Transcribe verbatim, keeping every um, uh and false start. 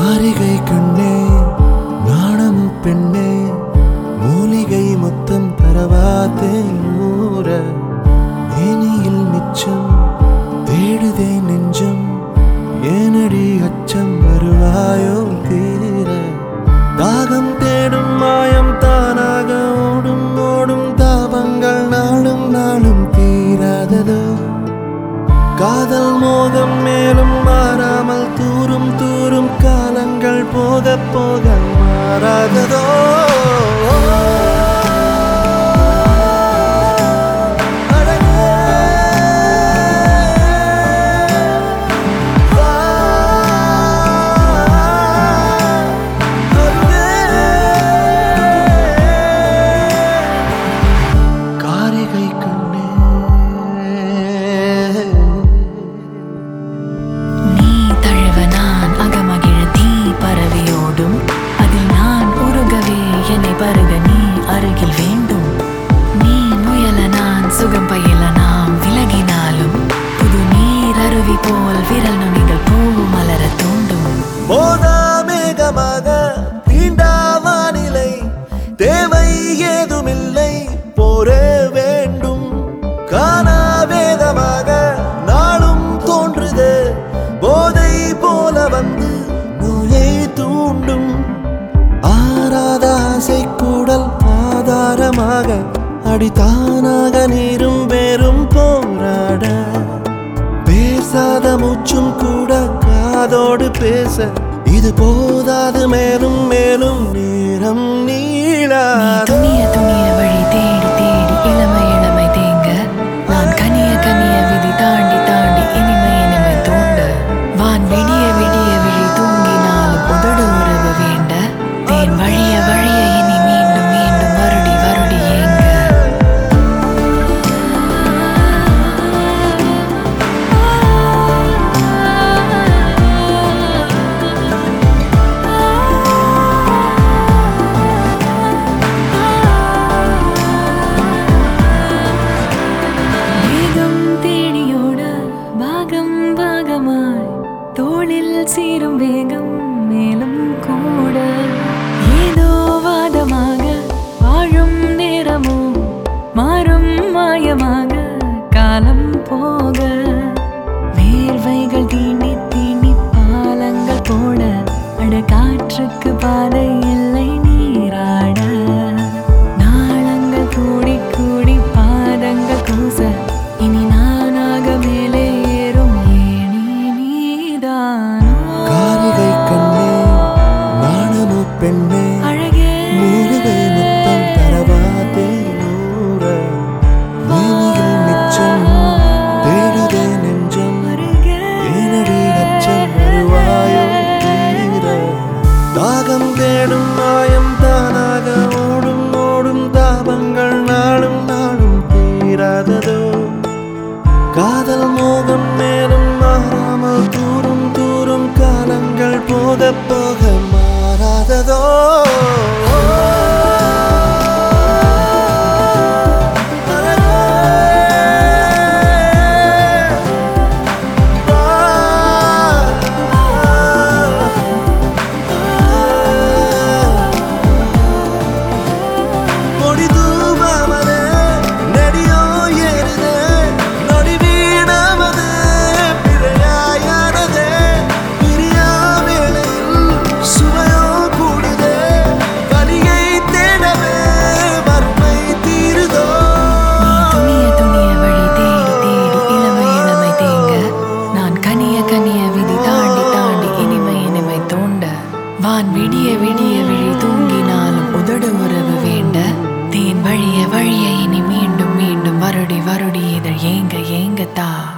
காரிகை கண்ணே நாணம் பெண்ணே மூலிகை முத்தம் தரவாத்தே ஊர ஏனியில் மிச்சம் தேடுதே நெஞ்சம் ஏனடி அச்சம் வருவாயோ தீர தாகம் தேடும் மாயம் தானாக ஓடும் ஓடும் தாபங்கள் நாளும் நாளும் தீராததோ காதல் மோகம் மேலும் மாறாமல் தூரும் தூரும் காலங்கள் போக போக மாறாததோ பருக நீ அருகில் வேண்டும் நீ முயல நான் சுகம் பயில நாம் விலகினாலும் புது நீர் அருவி போல் விரல் நுனிகள் பூ மலர தூண்டும் போதா மேகமாக தீண்டா வானிலை தேவை ஏதுமில்லை போரே வேண்டும் காணா வேதமாக நாளும் தோன்றுது போதை போல வந்து நோயை தூண்டும் ஆராத ஆசை கூடல் ஆதாரமாக அடித்தானாக நீரும் வேறும் போராட பேசாத மூச்சும் கூட காதோடு பேச இது போதாது மேலும் மேலும் நேரம் நீளாத துணிய துணிய வழி தேடி தேடி இளமை இளமை தேங்க நான் கனிய கனிய விதி தாண்டி தாண்டி இனிமை இனிமை தோண்ட வான் விடிய விடிய விழி தூங்கினாலும் உதடு உறவு வேண்ட தேன் வழிய வழிய இனி மீண்டும் மீண்டும் வருடி வருடி ஏங்க வேகம் தேடியோட பாகம் பாகமாய் தோளில் சீரும் வேகம் மேலும் கூட ஏதோ வாதமாக வாழும் நேரமோ மாறும் மாயமாக காலம் போக வேர்வைகள் தீண்டி தீண்டி பாலங்கள் போட அட காற்றுக்கு பாதை இல்லை நீராட நாளங்கள் கூடி கூடி பாதங்கள் கூச இனி நானாக மேலே ஏறும் ஏணி நீதானோ காரிகை கண்ணே நாணமோ பெண்ணே அழகே மூலிகை முத்தம் தரவாதே ஊர மேனியில் மிச்சம் தேடுதே நெஞ்சம் ஏனடி அச்சம் வருவாயோ தீர தாகம் தேடும் மாயம் தானாக ஓடும் ஓடும் தாபங்கள் நாளும் நாளும் தீராததோ காதல் மோகம் மேலும் மாறாமல் தூரும் தூரும் காலங்கள் போக போக மாறாததோ வான் விடிய விடிய விழி தூங்கினாலும் உதடு உறவு வேண்ட தேன் வழிய வழிய இனி மீண்டும் மீண்டும் வருடி வருடி இதழ் ஏங்க ஏங்கத்தா